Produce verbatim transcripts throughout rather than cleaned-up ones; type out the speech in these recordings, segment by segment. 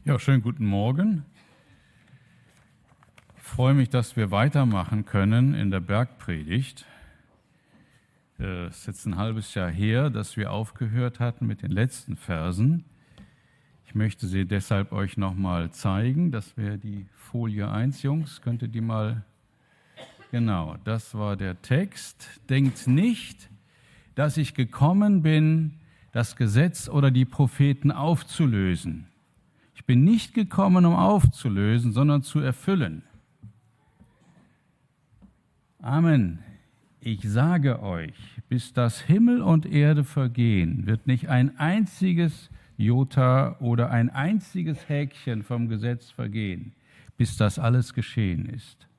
Ja, schönen guten Morgen. Ich freue mich, dass wir weitermachen können in der Bergpredigt. Es ist jetzt ein halbes Jahr her, dass wir aufgehört hatten mit den letzten Versen. Ich möchte sie deshalb euch nochmal zeigen. Das wäre die Folie eins, Jungs. Könnt ihr die mal... Genau, das war der Text. Denkt nicht, dass ich gekommen bin, das Gesetz oder die Propheten aufzulösen. Ich bin nicht gekommen, um aufzulösen, sondern zu erfüllen. Amen. Ich sage euch, bis das Himmel und Erde vergehen, wird nicht ein einziges Jota oder ein einziges Häkchen vom Gesetz vergehen, bis das alles geschehen ist.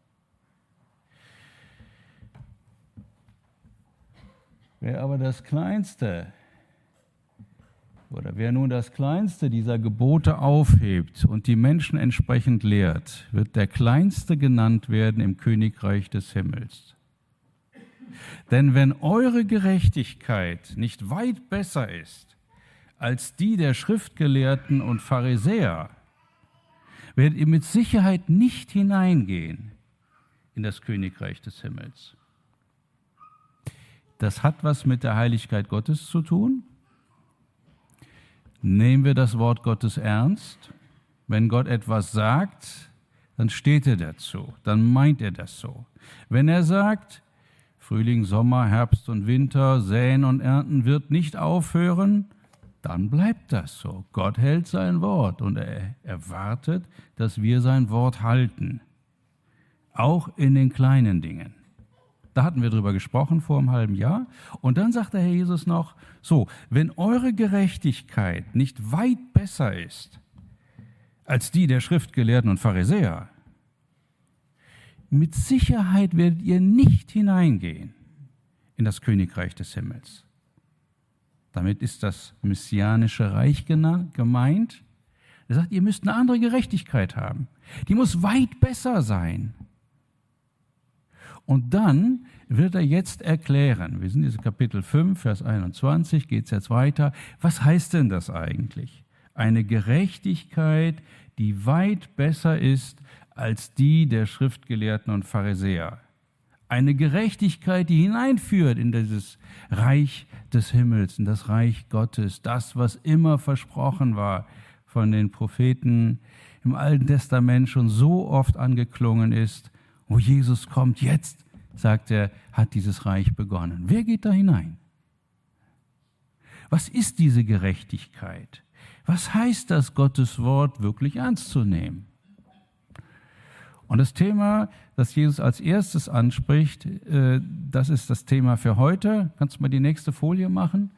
Wer aber das Kleinste oder wer nun das Kleinste dieser Gebote aufhebt und die Menschen entsprechend lehrt, wird der Kleinste genannt werden im Königreich des Himmels. Denn wenn eure Gerechtigkeit nicht weit besser ist als die der Schriftgelehrten und Pharisäer, werdet ihr mit Sicherheit nicht hineingehen in das Königreich des Himmels. Das hat was mit der Heiligkeit Gottes zu tun. Nehmen wir das Wort Gottes ernst. Wenn Gott etwas sagt, dann steht er dazu, dann meint er das so. Wenn er sagt, Frühling, Sommer, Herbst und Winter, Säen und Ernten wird nicht aufhören, dann bleibt das so. Gott hält sein Wort und er erwartet, dass wir sein Wort halten, auch in den kleinen Dingen. Da hatten wir drüber gesprochen vor einem halben Jahr. Und dann sagt der Herr Jesus noch, so, wenn eure Gerechtigkeit nicht weit besser ist als die der Schriftgelehrten und Pharisäer, mit Sicherheit werdet ihr nicht hineingehen in das Königreich des Himmels. Damit ist das messianische Reich gemeint. Er sagt, ihr müsst eine andere Gerechtigkeit haben. Die muss weit besser sein. Und dann wird er jetzt erklären, wir sind in Kapitel fünf, Vers einundzwanzig, geht es jetzt weiter. Was heißt denn das eigentlich? Eine Gerechtigkeit, die weit besser ist als die der Schriftgelehrten und Pharisäer. Eine Gerechtigkeit, die hineinführt in dieses Reich des Himmels, in das Reich Gottes, das, was immer versprochen war von den Propheten im Alten Testament schon so oft angeklungen ist. Wo Jesus kommt, jetzt, sagt er, hat dieses Reich begonnen. Wer geht da hinein? Was ist diese Gerechtigkeit? Was heißt das, Gottes Wort wirklich ernst zu nehmen? Und das Thema, das Jesus als erstes anspricht, das ist das Thema für heute. Kannst du mal die nächste Folie machen?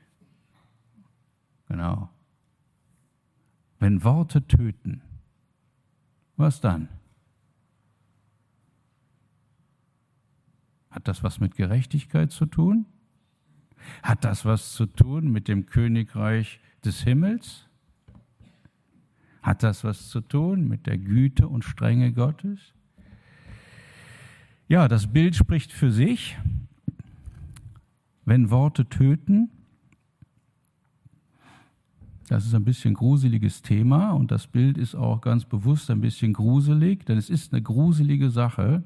Genau. Wenn Worte töten, was dann? Hat das was mit Gerechtigkeit zu tun? Hat das was zu tun mit dem Königreich des Himmels? Hat das was zu tun mit der Güte und Strenge Gottes? Ja, das Bild spricht für sich. Wenn Worte töten, das ist ein bisschen gruseliges Thema und das Bild ist auch ganz bewusst ein bisschen gruselig, denn es ist eine gruselige Sache,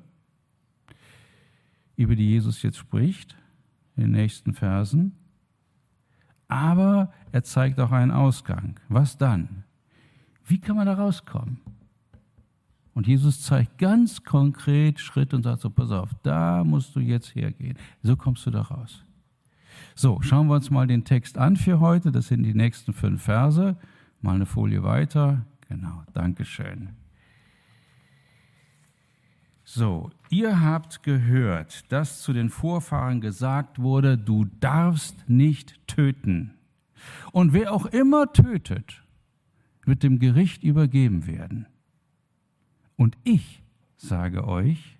über die Jesus jetzt spricht, in den nächsten Versen. Aber er zeigt auch einen Ausgang. Was dann? Wie kann man da rauskommen? Und Jesus zeigt ganz konkret Schritt und sagt so, pass auf, da musst du jetzt hergehen. So kommst du da raus. So, schauen wir uns mal den Text an für heute. Das sind die nächsten fünf Verse. Mal eine Folie weiter. Genau, Dankeschön. So, ihr habt gehört, dass zu den Vorfahren gesagt wurde, du darfst nicht töten. Und wer auch immer tötet, wird dem Gericht übergeben werden. Und ich sage euch,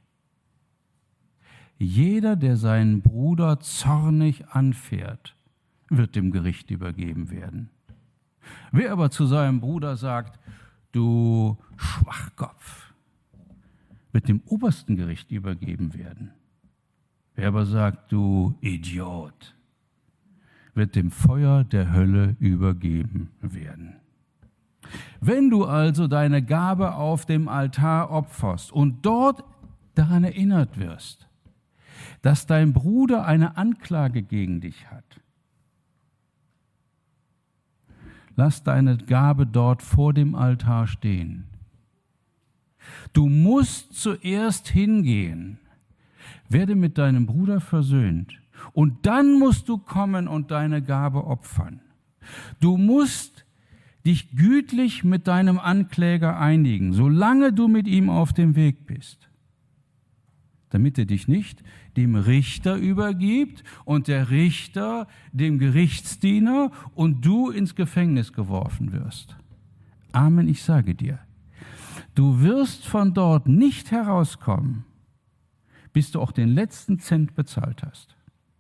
jeder, der seinen Bruder zornig anfährt, wird dem Gericht übergeben werden. Wer aber zu seinem Bruder sagt, du Schwachkopf, wird dem obersten Gericht übergeben werden. Wer aber sagt, du Idiot, wird dem Feuer der Hölle übergeben werden. Wenn du also deine Gabe auf dem Altar opferst und dort daran erinnert wirst, dass dein Bruder eine Anklage gegen dich hat, lass deine Gabe dort vor dem Altar stehen. Du musst zuerst hingehen, werde mit deinem Bruder versöhnt und dann musst du kommen und deine Gabe opfern. Du musst dich gütlich mit deinem Ankläger einigen, solange du mit ihm auf dem Weg bist, damit er dich nicht dem Richter übergibt und der Richter dem Gerichtsdiener und du ins Gefängnis geworfen wirst. Amen, ich sage dir, du wirst von dort nicht herauskommen, bis du auch den letzten Cent bezahlt hast.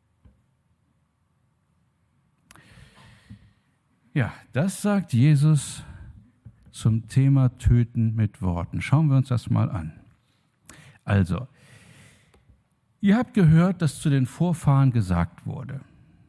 Ja, das sagt Jesus zum Thema Töten mit Worten. Schauen wir uns das mal an. Also, ihr habt gehört, dass zu den Vorfahren gesagt wurde.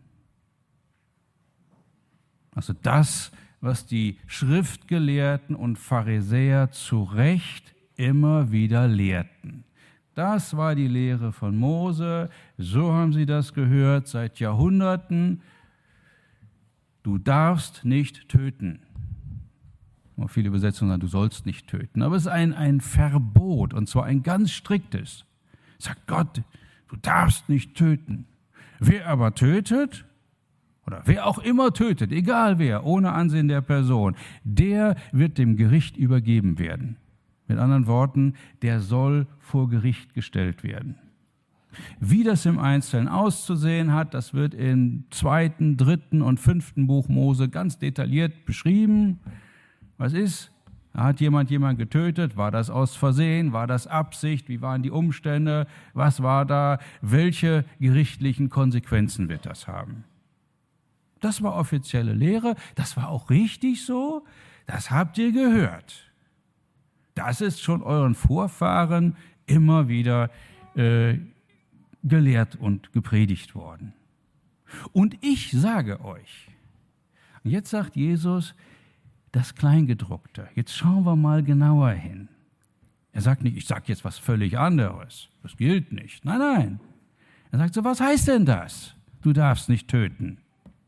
Also das, was die Schriftgelehrten und Pharisäer zu Recht immer wieder lehrten. Das war die Lehre von Mose, so haben sie das gehört seit Jahrhunderten. Du darfst nicht töten. Viele Übersetzungen sagen, du sollst nicht töten. Aber es ist ein, ein Verbot, und zwar ein ganz striktes. Sagt Gott, du darfst nicht töten. Wer aber tötet, oder wer auch immer tötet, egal wer, ohne Ansehen der Person, der wird dem Gericht übergeben werden. Mit anderen Worten, der soll vor Gericht gestellt werden. Wie das im Einzelnen auszusehen hat, das wird im zweiten, dritten und fünften Buch Mose ganz detailliert beschrieben. Was ist? Hat jemand jemanden getötet? War das aus Versehen? War das Absicht? Wie waren die Umstände? Was war da? Welche gerichtlichen Konsequenzen wird das haben? Das war offizielle Lehre. Das war auch richtig so. Das habt ihr gehört. Das ist schon euren Vorfahren immer wieder äh, gelehrt und gepredigt worden. Und ich sage euch, jetzt sagt Jesus, das Kleingedruckte. Jetzt schauen wir mal genauer hin. Er sagt nicht, ich sage jetzt was völlig anderes. Das gilt nicht. Nein, nein. Er sagt so, was heißt denn das? Du darfst nicht töten.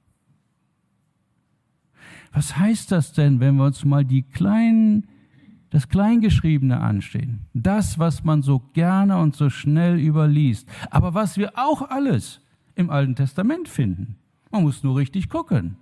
Was heißt das denn, wenn wir uns mal die kleinen, das Kleingeschriebene anstehen? Das, was man so gerne und so schnell überliest. Aber was wir auch alles im Alten Testament finden. Man muss nur richtig gucken.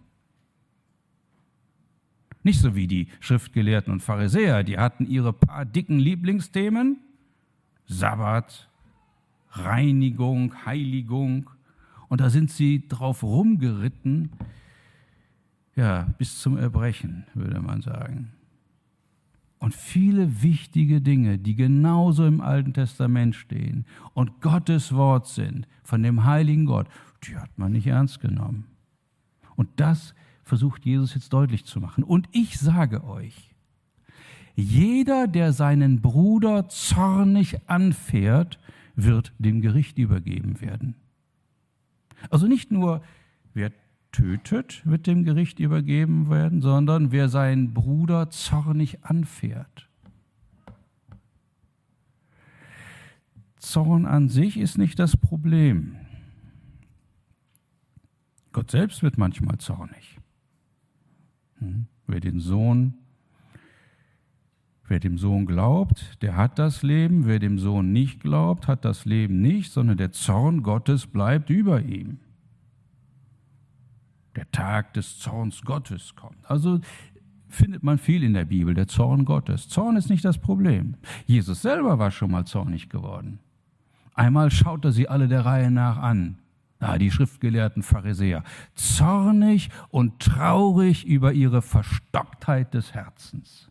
Nicht so wie die Schriftgelehrten und Pharisäer, die hatten ihre paar dicken Lieblingsthemen. Sabbat, Reinigung, Heiligung. Und da sind sie drauf rumgeritten, ja, bis zum Erbrechen, würde man sagen. Und viele wichtige Dinge, die genauso im Alten Testament stehen und Gottes Wort sind, von dem heiligen Gott, die hat man nicht ernst genommen. Und das versucht Jesus jetzt deutlich zu machen. Und ich sage euch, jeder, der seinen Bruder zornig anfährt, wird dem Gericht übergeben werden. Also nicht nur, wer tötet, wird dem Gericht übergeben werden, sondern wer seinen Bruder zornig anfährt. Zorn an sich ist nicht das Problem. Gott selbst wird manchmal zornig. Wer den Sohn, wer dem Sohn glaubt, der hat das Leben. Wer dem Sohn nicht glaubt, hat das Leben nicht, sondern der Zorn Gottes bleibt über ihm. Der Tag des Zorns Gottes kommt. Also findet man viel in der Bibel, der Zorn Gottes. Zorn ist nicht das Problem. Jesus selber war schon mal zornig geworden. Einmal schaut er sie alle der Reihe nach an. Ah, die schriftgelehrten Pharisäer, zornig und traurig über ihre Verstocktheit des Herzens.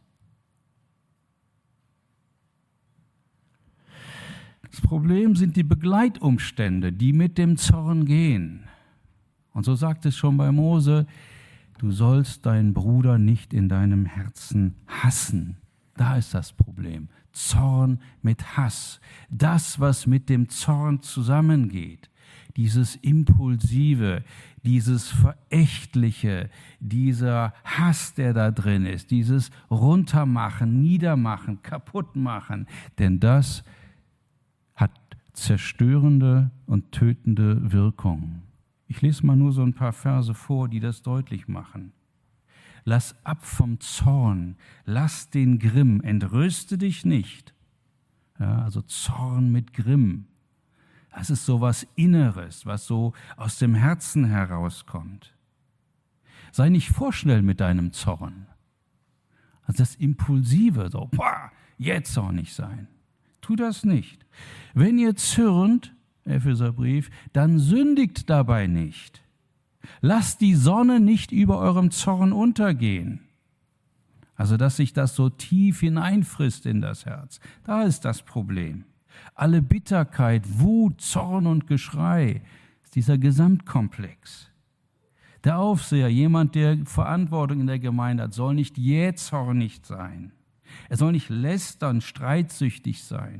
Das Problem sind die Begleitumstände, die mit dem Zorn gehen. Und so sagt es schon bei Mose, du sollst deinen Bruder nicht in deinem Herzen hassen. Da ist das Problem. Zorn mit Hass. Das, was mit dem Zorn zusammengeht. dieses Impulsive, dieses Verächtliche, dieser Hass, der da drin ist, dieses Runtermachen, Niedermachen, Kaputtmachen, denn das hat zerstörende und tötende Wirkung. Ich lese mal nur so ein paar Verse vor, die das deutlich machen. Lass ab vom Zorn, lass den Grimm, entrüste dich nicht. Ja, also Zorn mit Grimm. Das ist so was Inneres, was so aus dem Herzen herauskommt. Sei nicht vorschnell mit deinem Zorn. Also das Impulsive, so, boah, jetzt zornig sein. Tu das nicht. Wenn ihr zürnt, Epheserbrief, dann sündigt dabei nicht. Lasst die Sonne nicht über eurem Zorn untergehen. Also, dass sich das so tief hineinfrisst in das Herz. Da ist das Problem. Alle Bitterkeit, Wut, Zorn und Geschrei ist dieser Gesamtkomplex. Der Aufseher, jemand, der Verantwortung in der Gemeinde hat, soll nicht jähzornig sein. Er soll nicht lästern, streitsüchtig sein.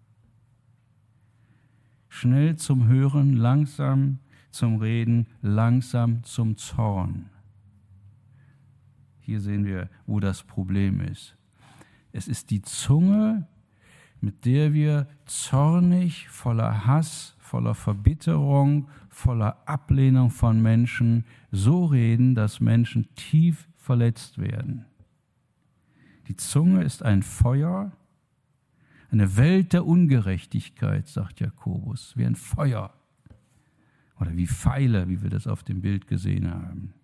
Schnell zum Hören, langsam zum Reden, langsam zum Zorn. Hier sehen wir, wo das Problem ist. Es ist die Zunge, mit der wir zornig, voller Hass, voller Verbitterung, voller Ablehnung von Menschen so reden, dass Menschen tief verletzt werden. Die Zunge ist ein Feuer, eine Welt der Ungerechtigkeit, sagt Jakobus, wie ein Feuer oder wie Pfeile, wie wir das auf dem Bild gesehen haben.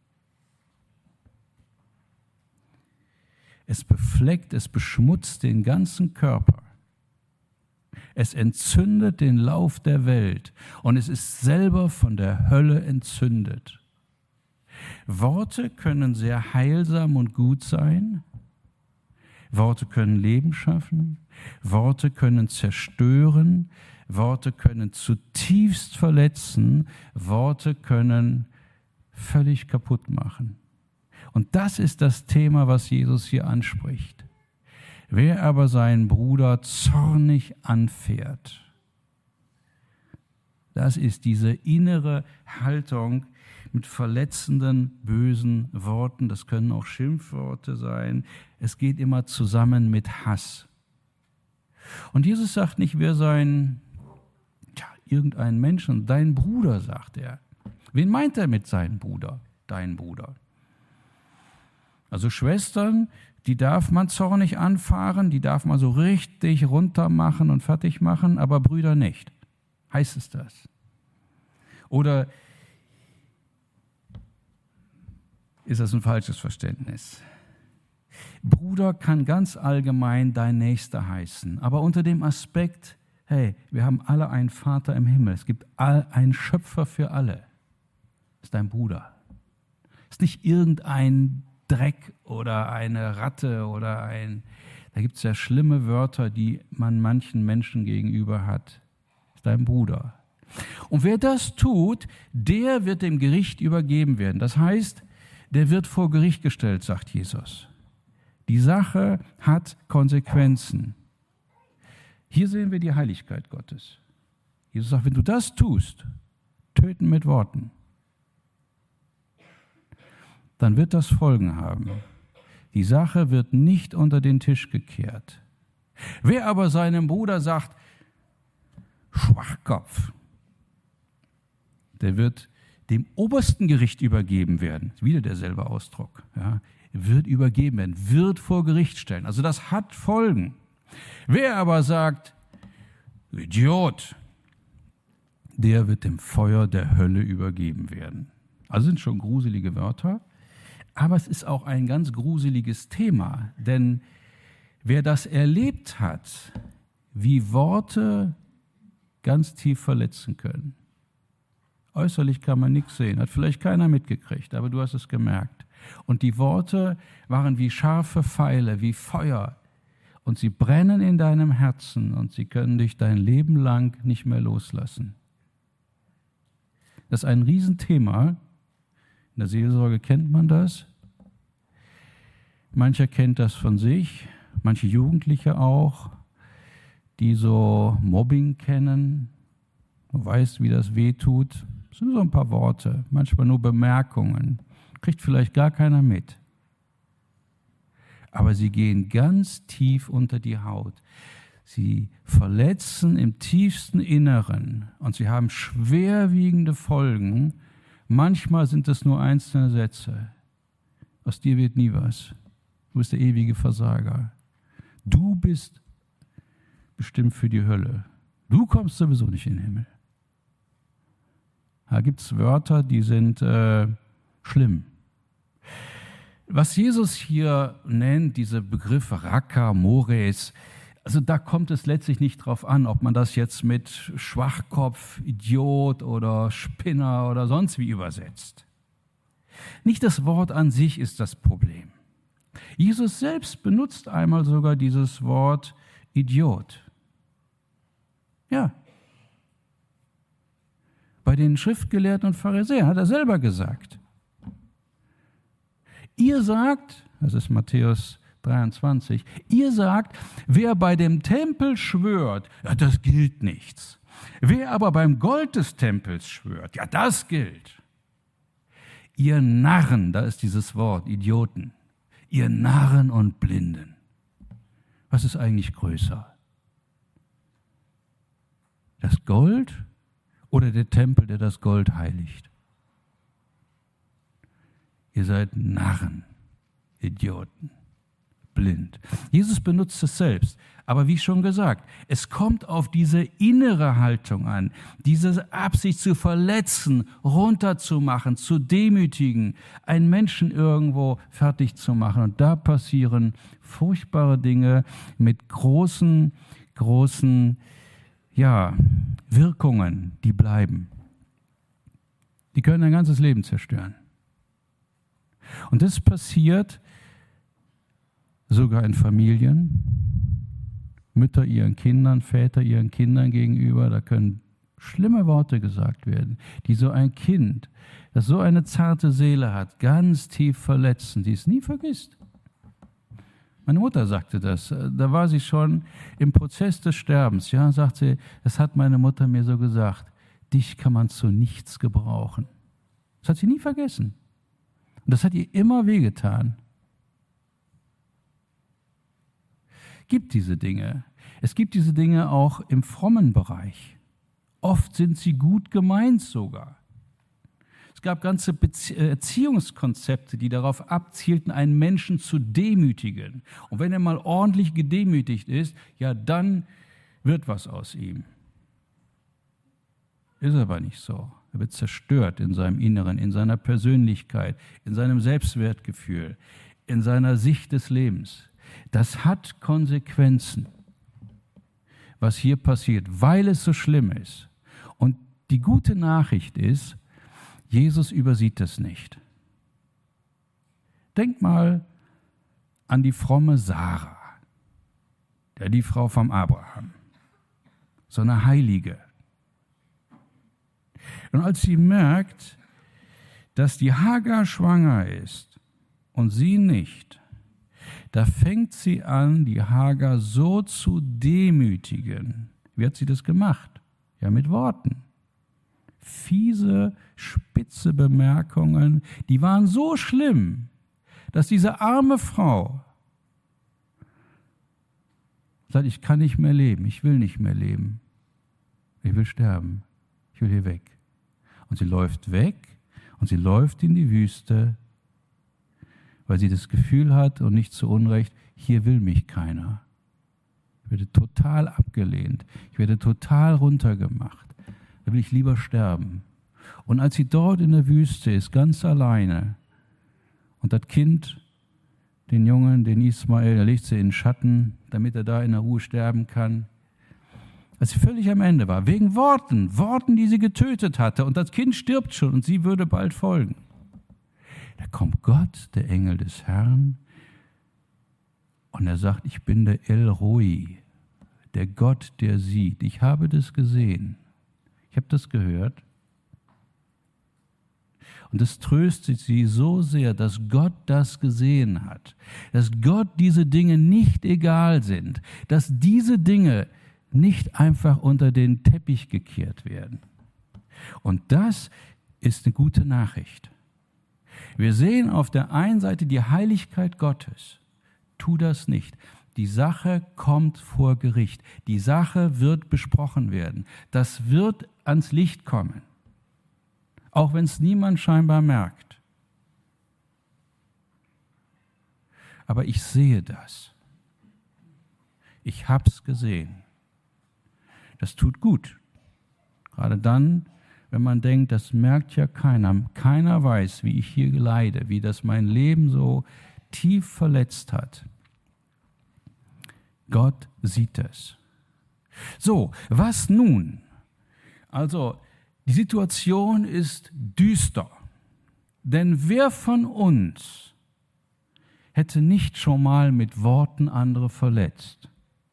Es befleckt, es beschmutzt den ganzen Körper. Es entzündet den Lauf der Welt und es ist selber von der Hölle entzündet. Worte können sehr heilsam und gut sein. Worte können Leben schaffen. Worte können zerstören. Worte können zutiefst verletzen. Worte können völlig kaputt machen. Und das ist das Thema, was Jesus hier anspricht. Wer aber seinen Bruder zornig anfährt, das ist diese innere Haltung mit verletzenden, bösen Worten. Das können auch Schimpfworte sein. Es geht immer zusammen mit Hass. Und Jesus sagt nicht, wer sein, tja, irgendein Menschen, dein Bruder, sagt er. Wen meint er mit seinem Bruder? Dein Bruder. Also Schwestern, die darf man zornig anfahren, die darf man so richtig runter machen und fertig machen, aber Brüder nicht. Heißt es das? Oder ist das ein falsches Verständnis? Bruder kann ganz allgemein dein Nächster heißen, aber unter dem Aspekt, hey, wir haben alle einen Vater im Himmel, es gibt einen Schöpfer für alle. Das ist dein Bruder. Das ist nicht irgendein Dreck oder eine Ratte oder ein, da gibt es ja schlimme Wörter, die man manchen Menschen gegenüber hat. Das ist dein Bruder. Und wer das tut, der wird dem Gericht übergeben werden. Das heißt, der wird vor Gericht gestellt, sagt Jesus. Die Sache hat Konsequenzen. Hier sehen wir die Heiligkeit Gottes. Jesus sagt, wenn du das tust, töten mit Worten, dann wird das Folgen haben. Die Sache wird nicht unter den Tisch gekehrt. Wer aber seinem Bruder sagt, Schwachkopf, der wird dem obersten Gericht übergeben werden. Wieder derselbe Ausdruck. Ja, wird übergeben werden, wird vor Gericht stellen. Also das hat Folgen. Wer aber sagt, Idiot, der wird dem Feuer der Hölle übergeben werden. Also sind schon gruselige Wörter. Aber es ist auch ein ganz gruseliges Thema, denn wer das erlebt hat, wie Worte ganz tief verletzen können. Äußerlich kann man nichts sehen, hat vielleicht keiner mitgekriegt, aber du hast es gemerkt. Und die Worte waren wie scharfe Pfeile, wie Feuer. Und sie brennen in deinem Herzen und sie können dich dein Leben lang nicht mehr loslassen. Das ist ein Riesenthema. In der Seelsorge kennt man das. Mancher kennt das von sich, manche Jugendliche auch, die so Mobbing kennen. Du weißt, wie das weh tut. Das sind so ein paar Worte, manchmal nur Bemerkungen. Kriegt vielleicht gar keiner mit. Aber sie gehen ganz tief unter die Haut. Sie verletzen im tiefsten Inneren und sie haben schwerwiegende Folgen. Manchmal sind es nur einzelne Sätze. Aus dir wird nie was. Du bist der ewige Versager. Du bist bestimmt für die Hölle. Du kommst sowieso nicht in den Himmel. Da gibt es Wörter, die sind äh, schlimm. Was Jesus hier nennt, diese Begriffe Raka, Mores, also da kommt es letztlich nicht drauf an, ob man das jetzt mit Schwachkopf, Idiot oder Spinner oder sonst wie übersetzt. Nicht das Wort an sich ist das Problem. Jesus selbst benutzt einmal sogar dieses Wort Idiot. Ja. Bei den Schriftgelehrten und Pharisäern hat er selber gesagt. Ihr sagt, das ist Matthäus dreiundzwanzig, ihr sagt, wer bei dem Tempel schwört, ja, das gilt nichts. Wer aber beim Gold des Tempels schwört, ja, das gilt. Ihr Narren, da ist dieses Wort, Idioten, ihr Narren und Blinden. Was ist eigentlich größer? Das Gold oder der Tempel, der das Gold heiligt? Ihr seid Narren, Idioten, blind. Jesus benutzt es selbst. Aber wie schon gesagt, es kommt auf diese innere Haltung an, diese Absicht zu verletzen, runterzumachen, zu demütigen, einen Menschen irgendwo fertig zu machen. Und da passieren furchtbare Dinge mit großen, großen, ja, Wirkungen, die bleiben. Die können ein ganzes Leben zerstören. Und das passiert sogar in Familien, Mütter ihren Kindern, Väter ihren Kindern gegenüber, da können schlimme Worte gesagt werden, die so ein Kind, das so eine zarte Seele hat, ganz tief verletzen, die es nie vergisst. Meine Mutter sagte das, da war sie schon im Prozess des Sterbens, ja, sagt sie, das hat meine Mutter mir so gesagt, dich kann man zu nichts gebrauchen. Das hat sie nie vergessen. Und das hat ihr immer wehgetan. Es gibt diese Dinge. Es gibt diese Dinge auch im frommen Bereich. Oft sind sie gut gemeint sogar. Es gab ganze Bezie- Erziehungskonzepte, die darauf abzielten, einen Menschen zu demütigen. Und wenn er mal ordentlich gedemütigt ist, ja, dann wird was aus ihm. Ist aber nicht so. Er wird zerstört in seinem Inneren, in seiner Persönlichkeit, in seinem Selbstwertgefühl, in seiner Sicht des Lebens. Das hat Konsequenzen, was hier passiert, weil es so schlimm ist. Und die gute Nachricht ist, Jesus übersieht es nicht. Denk mal an die fromme Sarah, ja, die Frau vom Abraham, so eine Heilige. Und als sie merkt, dass die Hagar schwanger ist und sie nicht, da fängt sie an, die Hagar so zu demütigen. Wie hat sie das gemacht? Ja, mit Worten. Fiese, spitze Bemerkungen, die waren so schlimm, dass diese arme Frau sagt, ich kann nicht mehr leben, ich will nicht mehr leben. Ich will sterben, ich will hier weg. Und sie läuft weg und sie läuft in die Wüste, weil sie das Gefühl hat und nicht zu Unrecht, hier will mich keiner. Ich werde total abgelehnt, ich werde total runtergemacht. Da will ich lieber sterben. Und als sie dort in der Wüste ist, ganz alleine, und das Kind, den Jungen, den Ismael, der legt sie in den Schatten, damit er da in der Ruhe sterben kann, als sie völlig am Ende war, wegen Worten, Worten, die sie getötet hatte, und das Kind stirbt schon und sie würde bald folgen. Da kommt Gott, der Engel des Herrn, und er sagt, ich bin der El Roi, der Gott, der sieht. Ich habe das gesehen. Ich habe das gehört. Und es tröstet sie so sehr, dass Gott das gesehen hat, dass Gott diese Dinge nicht egal sind, dass diese Dinge nicht einfach unter den Teppich gekehrt werden. Und das ist eine gute Nachricht. Wir sehen auf der einen Seite die Heiligkeit Gottes. Tu das nicht. Die Sache kommt vor Gericht. Die Sache wird besprochen werden. Das wird ans Licht kommen. Auch wenn es niemand scheinbar merkt. Aber ich sehe das. Ich habe es gesehen. Das tut gut. Gerade dann, wenn man denkt, das merkt ja keiner. Keiner weiß, wie ich hier leide, wie das mein Leben so tief verletzt hat. Gott sieht es. So, was nun? Also, die Situation ist düster. Denn wer von uns hätte nicht schon mal mit Worten andere verletzt?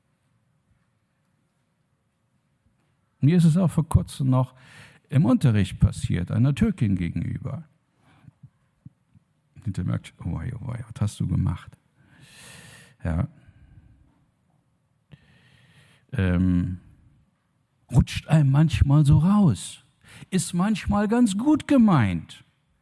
Mir ist es auch vor kurzem noch im Unterricht passiert, einer Türkin gegenüber. Und der merkt, oh wei, oh wei, was hast du gemacht? Ja. Ähm, rutscht einem manchmal so raus. Ist manchmal ganz gut gemeint.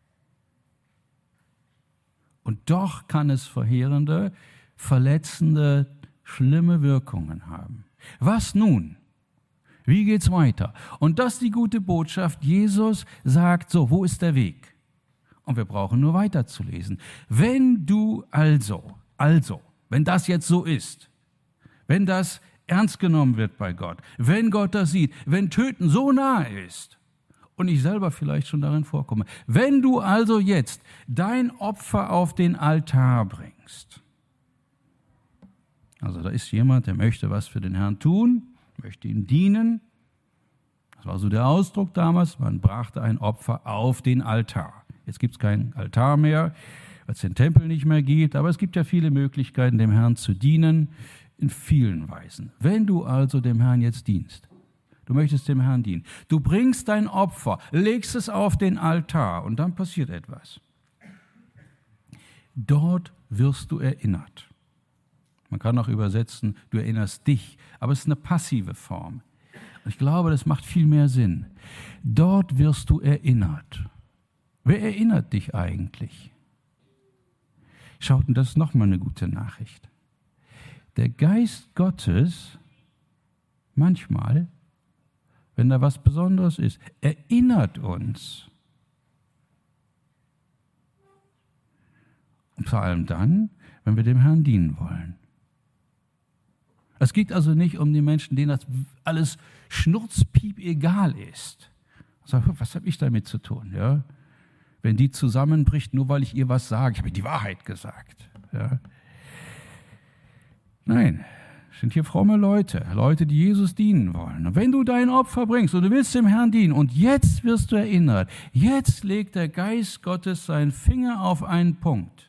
Und doch kann es verheerende, verletzende, schlimme Wirkungen haben. Was nun? Wie geht's weiter? Und das ist die gute Botschaft. Jesus sagt so, wo ist der Weg? Und wir brauchen nur weiterzulesen. Wenn du also, also, wenn das jetzt so ist, wenn das ernst genommen wird bei Gott, wenn Gott das sieht, wenn Töten so nahe ist und ich selber vielleicht schon darin vorkomme, wenn du also jetzt dein Opfer auf den Altar bringst, also da ist jemand, der möchte was für den Herrn tun, möchte ihm dienen. Das war so der Ausdruck damals. Man brachte ein Opfer auf den Altar. Jetzt gibt es keinen Altar mehr, weil es den Tempel nicht mehr gibt. Aber es gibt ja viele Möglichkeiten, dem Herrn zu dienen, in vielen Weisen. Wenn du also dem Herrn jetzt dienst, du möchtest dem Herrn dienen, du bringst dein Opfer, legst es auf den Altar und dann passiert etwas. Dort wirst du erinnert. Man kann auch übersetzen, du erinnerst dich, aber es ist eine passive Form. Und ich glaube, das macht viel mehr Sinn. Dort wirst du erinnert. Wer erinnert dich eigentlich? Schaut, und das ist nochmal eine gute Nachricht. Der Geist Gottes, manchmal, wenn da was Besonderes ist, erinnert uns. Und vor allem dann, wenn wir dem Herrn dienen wollen. Es geht also nicht um die Menschen, denen das alles schnurzpiep egal ist. Also, was habe ich damit zu tun? Ja? Wenn die zusammenbricht, nur weil ich ihr was sage, ich habe ihr die Wahrheit gesagt. Ja? Nein, es sind hier fromme Leute, Leute, die Jesus dienen wollen. Und wenn du dein Opfer bringst und du willst dem Herrn dienen und jetzt wirst du erinnert, jetzt legt der Geist Gottes seinen Finger auf einen Punkt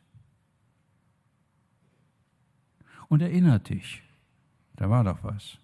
und erinnert dich. Da war doch was.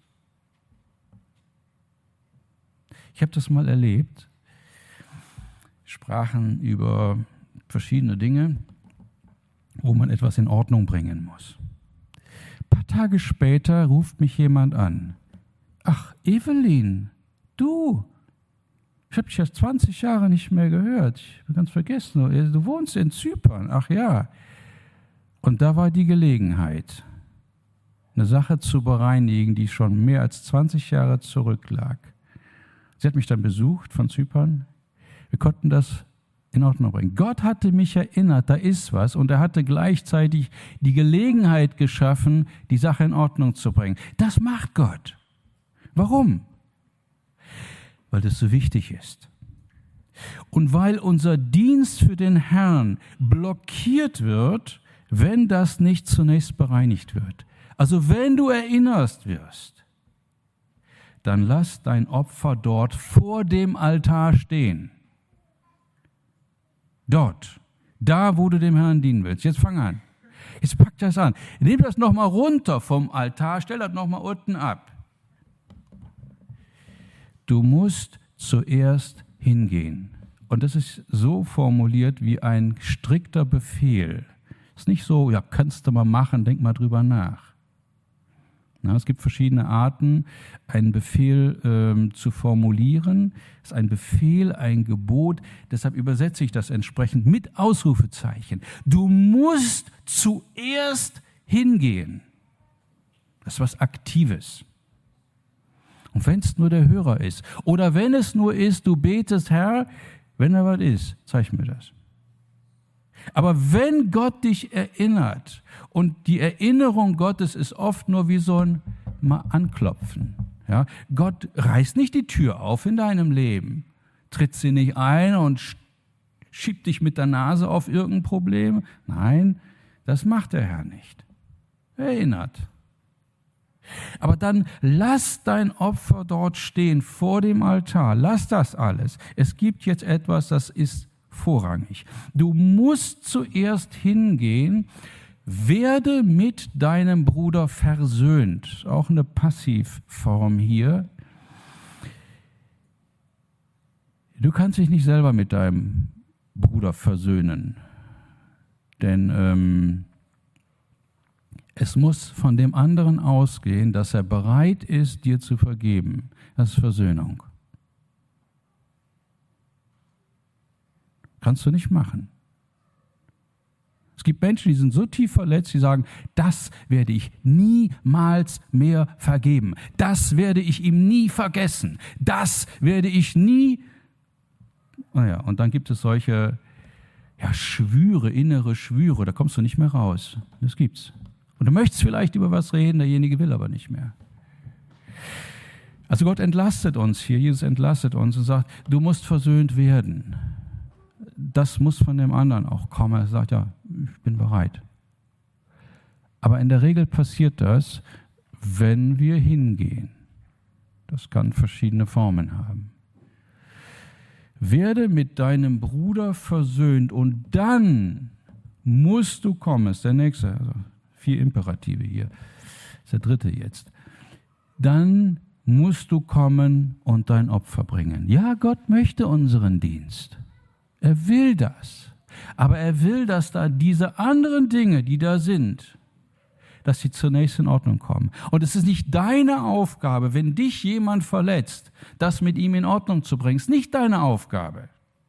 Ich habe das mal erlebt. Sprachen über verschiedene Dinge, wo man etwas in Ordnung bringen muss. Ein paar Tage später ruft mich jemand an. Ach, Evelyn, du, ich habe dich jetzt zwanzig Jahre nicht mehr gehört. Ich habe ganz vergessen, du wohnst in Zypern. Ach ja. Und da war die Gelegenheit, eine Sache zu bereinigen, die schon mehr als zwanzig Jahre zurücklag. Sie hat mich dann besucht von Zypern. Wir konnten das in Ordnung bringen. Gott hatte mich erinnert, da ist was, und er hatte gleichzeitig die Gelegenheit geschaffen, die Sache in Ordnung zu bringen. Das macht Gott. Warum? Weil das so wichtig ist. Und weil unser Dienst für den Herrn blockiert wird, wenn das nicht zunächst bereinigt wird. Also wenn du erinnerst wirst, dann lass dein Opfer dort vor dem Altar stehen. Dort, da wo du dem Herrn dienen willst. Jetzt fang an. Jetzt pack das an. Nimm das nochmal runter vom Altar, stell das nochmal unten ab. Du musst zuerst hingehen. Und das ist so formuliert wie ein strikter Befehl. Es ist nicht so, ja, kannst du mal machen, denk mal drüber nach. Na, es gibt verschiedene Arten, einen Befehl ähm, zu formulieren. Es ist ein Befehl, ein Gebot. Deshalb übersetze ich das entsprechend mit Ausrufezeichen. Du musst zuerst hingehen. Das ist was Aktives. Und wenn es nur der Hörer ist, oder wenn es nur ist, du betest, Herr, wenn da was ist, zeig mir das. Aber wenn Gott dich erinnert, und die Erinnerung Gottes ist oft nur wie so ein mal anklopfen. Ja? Gott reißt nicht die Tür auf in deinem Leben, tritt sie nicht ein und schiebt dich mit der Nase auf irgendein Problem. Nein, das macht der Herr nicht. Erinnert. Aber dann lass dein Opfer dort stehen vor dem Altar. Lass das alles. Es gibt jetzt etwas, das ist vorrangig. Du musst zuerst hingehen, werde mit deinem Bruder versöhnt. Auch eine Passivform hier. Du kannst dich nicht selber mit deinem Bruder versöhnen. Denn ähm, es muss von dem anderen ausgehen, dass er bereit ist, dir zu vergeben. Das ist Versöhnung. Kannst du nicht machen. Es gibt Menschen, die sind so tief verletzt, die sagen, das werde ich niemals mehr vergeben. Das werde ich ihm nie vergessen. Das werde ich nie... Naja, und dann gibt es solche ja, Schwüre, innere Schwüre, da kommst du nicht mehr raus. Das gibt's. Und du möchtest vielleicht über was reden, derjenige will aber nicht mehr. Also Gott entlastet uns hier, Jesus entlastet uns und sagt, du musst versöhnt werden. Das muss von dem anderen auch kommen. Er sagt, ja, ich bin bereit. Aber in der Regel passiert das, wenn wir hingehen. Das kann verschiedene Formen haben. Werde mit deinem Bruder versöhnt und dann musst du kommen. Das ist der nächste, also vier Imperative hier. Das ist der dritte jetzt. Dann musst du kommen und dein Opfer bringen. Ja, Gott möchte unseren Dienst. Er will das. Aber er will, dass da diese anderen Dinge, die da sind, dass sie zunächst in Ordnung kommen. Und es ist nicht deine Aufgabe, wenn dich jemand verletzt, das mit ihm in Ordnung zu bringen. Es ist nicht deine Aufgabe.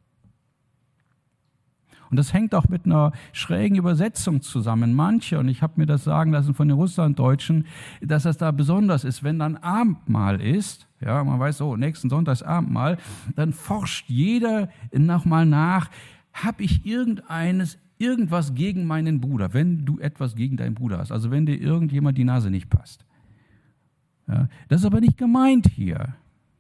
Und das hängt auch mit einer schrägen Übersetzung zusammen. Manche, und ich habe mir das sagen lassen von den Russlanddeutschen, dass das da besonders ist, wenn dann Abendmahl ist, ja, man weiß, oh, nächsten Sonntag ist Abendmahl, dann forscht jeder nochmal nach, habe ich irgendeines, irgendwas gegen meinen Bruder, wenn du etwas gegen deinen Bruder hast, also wenn dir irgendjemand die Nase nicht passt. Ja, das ist aber nicht gemeint hier.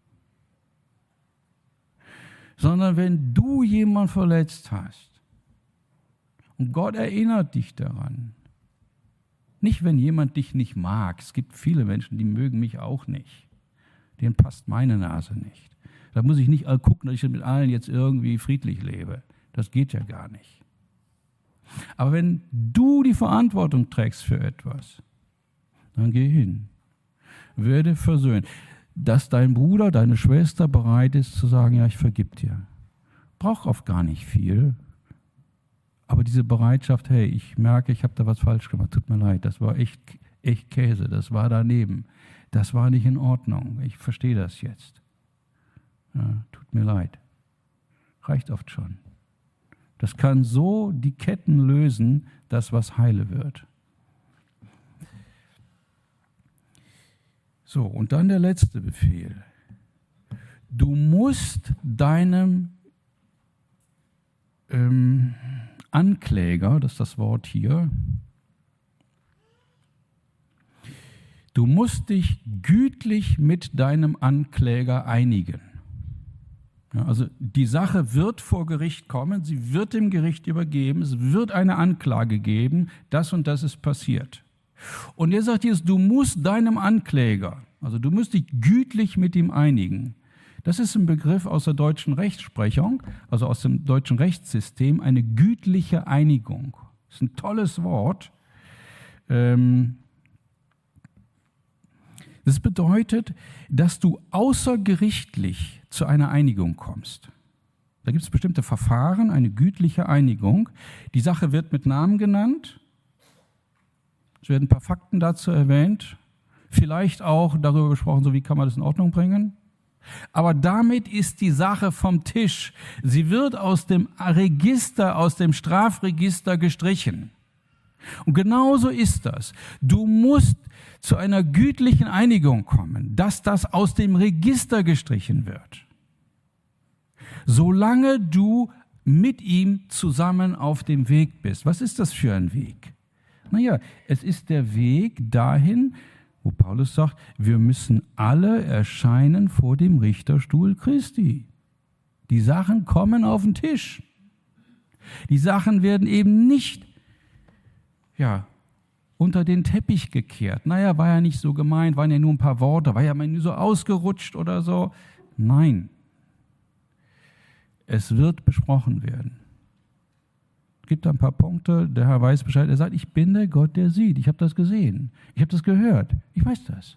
Sondern wenn du jemanden verletzt hast, und Gott erinnert dich daran. Nicht, wenn jemand dich nicht mag. Es gibt viele Menschen, die mögen mich auch nicht. Denen passt meine Nase nicht. Da muss ich nicht gucken, dass ich mit allen jetzt irgendwie friedlich lebe. Das geht ja gar nicht. Aber wenn du die Verantwortung trägst für etwas, dann geh hin. Werde versöhnt. Dass dein Bruder, deine Schwester bereit ist zu sagen, ja, ich vergib dir. Braucht oft gar nicht viel. Aber diese Bereitschaft, hey, ich merke, ich habe da was falsch gemacht, tut mir leid, das war echt, echt Käse, das war daneben, das war nicht in Ordnung, ich verstehe das jetzt. Ja, tut mir leid. Reicht oft schon. Das kann so die Ketten lösen, dass was heile wird. So, und dann der letzte Befehl. Du musst deinem ähm, Ankläger, das ist das Wort hier, du musst dich gütlich mit deinem Ankläger einigen. Ja, also die Sache wird vor Gericht kommen, sie wird dem Gericht übergeben, es wird eine Anklage geben, das und das ist passiert. Und er sagt jetzt, du musst deinem Ankläger, also du musst dich gütlich mit ihm einigen. Das ist ein Begriff aus der deutschen Rechtsprechung, also aus dem deutschen Rechtssystem, eine gütliche Einigung. Das ist ein tolles Wort. Das bedeutet, dass du außergerichtlich zu einer Einigung kommst. Da gibt es bestimmte Verfahren, eine gütliche Einigung. Die Sache wird mit Namen genannt. Es werden ein paar Fakten dazu erwähnt. vielleicht auch darüber gesprochen, so wie kann man das in Ordnung bringen. Aber damit ist die Sache vom Tisch. Sie wird aus dem Register, aus dem Strafregister gestrichen. Und genauso ist das. Du musst zu einer gütlichen Einigung kommen, dass das aus dem Register gestrichen wird. Solange du mit ihm zusammen auf dem Weg bist. Was ist das für ein Weg? Naja, es ist der Weg dahin, wo Paulus sagt, wir müssen alle erscheinen vor dem Richterstuhl Christi. Die Sachen kommen auf den Tisch. Die Sachen werden eben nicht, ja, unter den Teppich gekehrt. Naja, war ja nicht so gemeint, waren ja nur ein paar Worte, war ja mal nur so ausgerutscht oder so. Nein. Es wird besprochen werden. Es gibt ein paar Punkte, der Herr weiß Bescheid, er sagt, ich bin der Gott, der sieht. Ich habe das gesehen, ich habe das gehört, ich weiß das.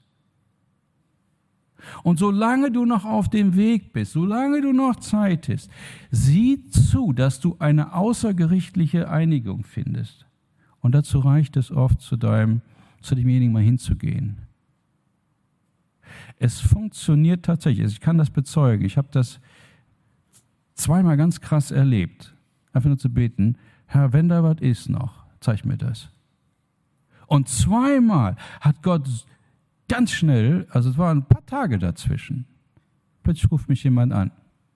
Und solange du noch auf dem Weg bist, solange du noch Zeit hast, sieh zu, dass du eine außergerichtliche Einigung findest. Und dazu reicht es oft, zu deinem, zu demjenigen mal hinzugehen. Es funktioniert tatsächlich, ich kann das bezeugen, ich habe das zweimal ganz krass erlebt, einfach nur zu beten, Herr, wenn da was ist noch, zeig mir das. Und zweimal hat Gott ganz schnell, also es waren ein paar Tage dazwischen, plötzlich ruft mich jemand an.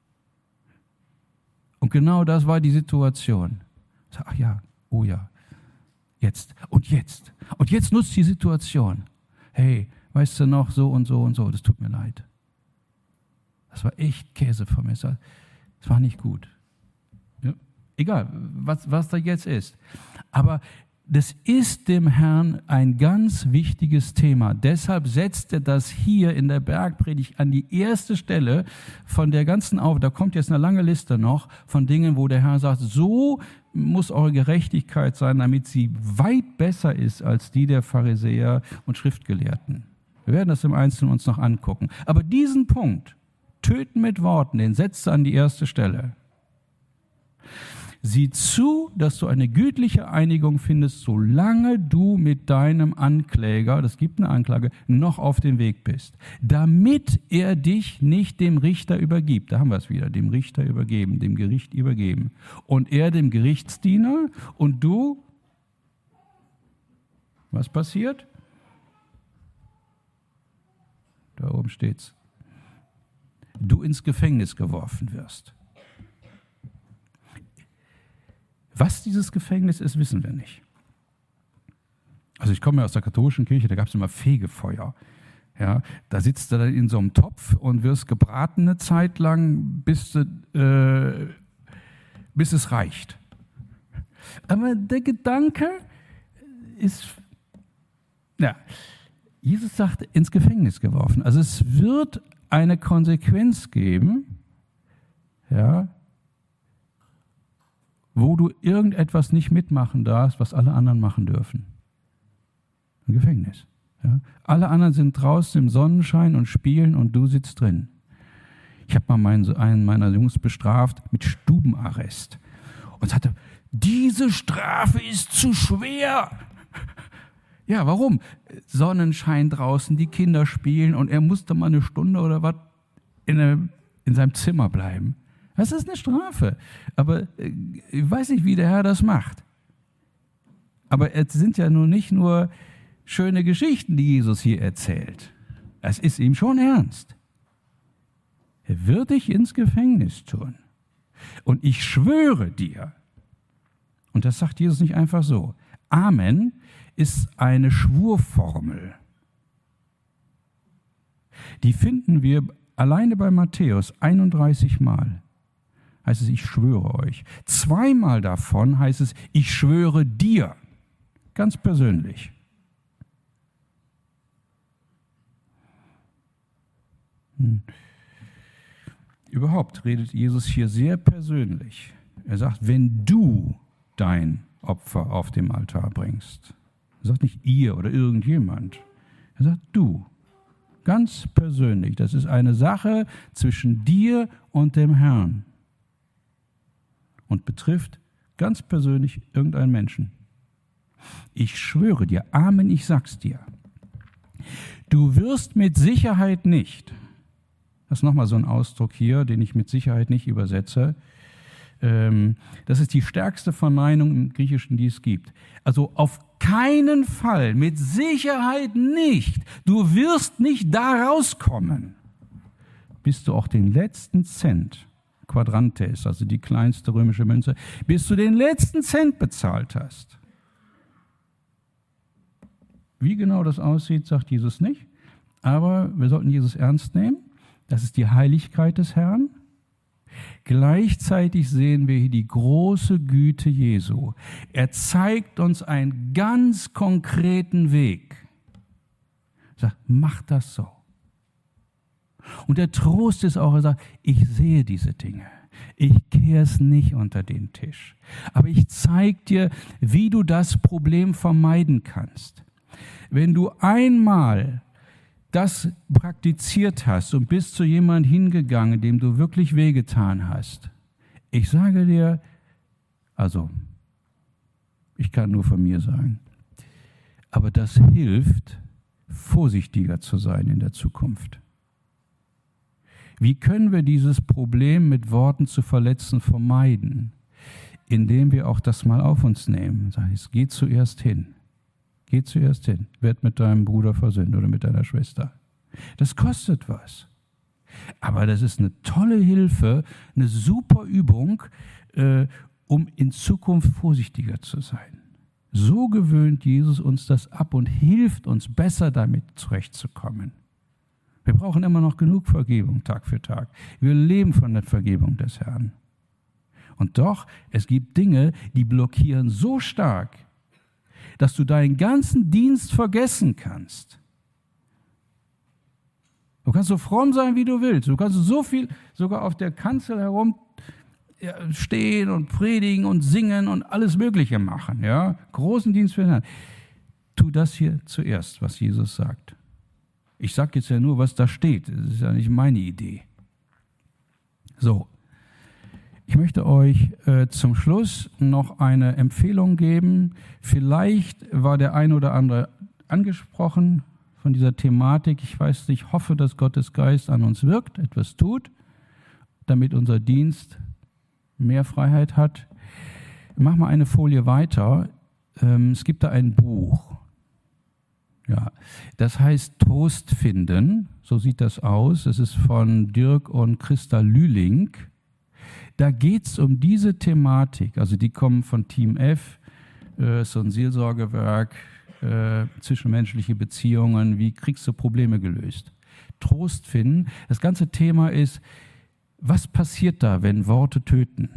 Und genau das war die Situation. Ich sag, ach ja, oh ja, jetzt und jetzt. Und jetzt nutzt die Situation. Hey, weißt du noch, so und so und so, das tut mir leid. Das war echt Käse von mir. Das war nicht gut. Ja, egal, was, was da jetzt ist. Aber das ist dem Herrn ein ganz wichtiges Thema. Deshalb setzt er das hier in der Bergpredigt an die erste Stelle von der ganzen Auf. Da kommt jetzt eine lange Liste noch von Dingen, wo der Herr sagt, so muss eure Gerechtigkeit sein, damit sie weit besser ist als die der Pharisäer und Schriftgelehrten. Wir werden das im Einzelnen uns noch angucken. Aber diesen Punkt, töten mit Worten, den setzt er an die erste Stelle. Sieh zu, dass du eine gütliche Einigung findest, solange du mit deinem Ankläger, das gibt eine Anklage, noch auf dem Weg bist, damit er dich nicht dem Richter übergibt. Da haben wir es wieder, dem Richter übergeben, dem Gericht übergeben. Und er dem Gerichtsdiener und du, was passiert? Da oben steht's. Du ins Gefängnis geworfen wirst. Was dieses Gefängnis ist, wissen wir nicht. Also ich komme ja aus der katholischen Kirche, da gab es immer Fegefeuer. Ja, da sitzt du dann in so einem Topf und wirst gebraten eine Zeit lang, bis, äh, bis es reicht. Aber der Gedanke ist, ja, Jesus sagt, ins Gefängnis geworfen. Also es wird eine Konsequenz geben, ja, wo du irgendetwas nicht mitmachen darfst, was alle anderen machen dürfen. Ein Gefängnis. Ja. Alle anderen sind draußen im Sonnenschein und spielen und du sitzt drin. Ich habe mal meinen, einen meiner Jungs bestraft mit Stubenarrest und sagte, diese Strafe ist zu schwer. Ja, warum? Sonnenschein draußen, die Kinder spielen und er musste mal eine Stunde oder was in, eine, in seinem Zimmer bleiben. Das ist eine Strafe. Aber ich weiß nicht, wie der Herr das macht. Aber es sind ja nun nicht nur schöne Geschichten, die Jesus hier erzählt. Es ist ihm schon ernst. Er wird dich ins Gefängnis tun. Und ich schwöre dir, und das sagt Jesus nicht einfach so, Amen ist eine Schwurformel. Die finden wir alleine bei Matthäus einunddreißig Mal. Heißt es, ich schwöre euch. Zweimal davon heißt es, ich schwöre dir. Ganz persönlich. Hm. Überhaupt redet Jesus hier sehr persönlich. Er sagt, wenn du dein Opfer auf dem Altar bringst. Er sagt nicht ihr oder irgendjemand. Er sagt du. Ganz persönlich. Das ist eine Sache zwischen dir und dem Herrn. Und betrifft ganz persönlich irgendeinen Menschen. Ich schwöre dir, Amen, ich sag's dir. Du wirst mit Sicherheit nicht, das ist nochmal so ein Ausdruck hier, den ich mit Sicherheit nicht übersetze, ähm, das ist die stärkste Verneinung im Griechischen, die es gibt. Also auf keinen Fall, mit Sicherheit nicht, du wirst nicht da rauskommen, bis du auch den letzten Cent, Quadrantes, also die kleinste römische Münze, bis du den letzten Cent bezahlt hast. Wie genau das aussieht, sagt Jesus nicht. Aber wir sollten Jesus ernst nehmen. Das ist die Heiligkeit des Herrn. Gleichzeitig sehen wir hier die große Güte Jesu. Er zeigt uns einen ganz konkreten Weg. Er sagt, mach das so. Und der Trost ist auch, er sagt, ich sehe diese Dinge. Ich kehre es nicht unter den Tisch. Aber ich zeige dir, wie du das Problem vermeiden kannst. Wenn du einmal das praktiziert hast und bist zu jemand hingegangen, dem du wirklich wehgetan hast, ich sage dir, also, ich kann nur von mir sagen, aber das hilft, vorsichtiger zu sein in der Zukunft. Wie können wir dieses Problem mit Worten zu verletzen vermeiden? Indem wir auch das mal auf uns nehmen. Sag ich, geh zuerst hin. Geh zuerst hin. Werd mit deinem Bruder versöhnt oder mit deiner Schwester. Das kostet was. Aber das ist eine tolle Hilfe, eine super Übung, äh, um in Zukunft vorsichtiger zu sein. So gewöhnt Jesus uns das ab und hilft uns besser damit zurechtzukommen. Wir brauchen immer noch genug Vergebung, Tag für Tag. Wir leben von der Vergebung des Herrn. Und doch, es gibt Dinge, die blockieren so stark, dass du deinen ganzen Dienst vergessen kannst. Du kannst so fromm sein, wie du willst. Du kannst so viel sogar auf der Kanzel herum stehen und predigen und singen und alles Mögliche machen. Ja? Großen Dienst für den Herrn. Tu das hier zuerst, was Jesus sagt. Ich sage jetzt ja nur, was da steht. Das ist ja nicht meine Idee. So, ich möchte euch äh, zum Schluss noch eine Empfehlung geben. Vielleicht war der ein oder andere angesprochen von dieser Thematik. Ich weiß nicht, ich hoffe, dass Gottes Geist an uns wirkt, etwas tut, damit unser Dienst mehr Freiheit hat. Mach mal eine Folie weiter. Ähm, es gibt da ein Buch. Ja, das heißt Trost finden, so sieht das aus. Es ist von Dirk und Christa Lüling. Da geht es um diese Thematik. Also die kommen von Team F, äh, so ein Seelsorgewerk, äh, zwischenmenschliche Beziehungen, wie kriegst du Probleme gelöst. Trost finden. Das ganze Thema ist, was passiert da, wenn Worte töten?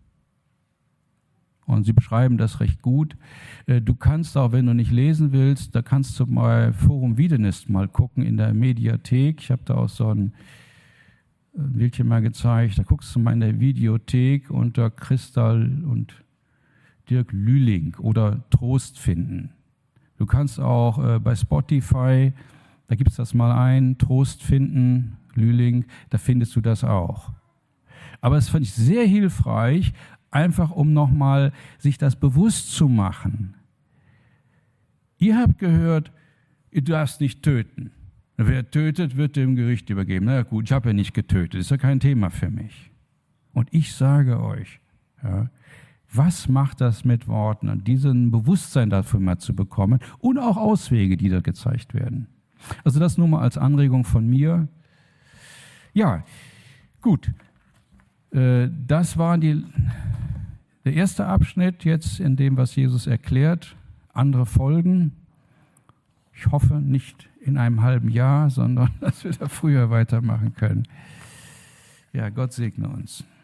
Und sie beschreiben das recht gut. Du kannst auch, wenn du nicht lesen willst, da kannst du mal Forum Wiedenest mal gucken in der Mediathek. Ich habe da auch so ein Bildchen mal gezeigt. Da guckst du mal in der Videothek unter Christa und Dirk Lüling oder Trost finden. Du kannst auch äh, bei Spotify, da gibt es das mal ein, Trost finden, Lüling, da findest du das auch. Aber es fand ich sehr hilfreich, einfach um nochmal sich das bewusst zu machen. Ihr habt gehört, ihr darfst nicht töten. Wer tötet, wird dem Gericht übergeben. Na gut, ich habe ja nicht getötet, ist ja kein Thema für mich. Und ich sage euch, ja, was macht das mit Worten und diesen Bewusstsein dafür mal zu bekommen und auch Auswege, die da gezeigt werden. Also das nur mal als Anregung von mir. Ja, gut. Das war die, der erste Abschnitt jetzt in dem, was Jesus erklärt. Andere folgen. Ich hoffe nicht in einem halben Jahr, sondern dass wir da früher weitermachen können. Ja, Gott segne uns.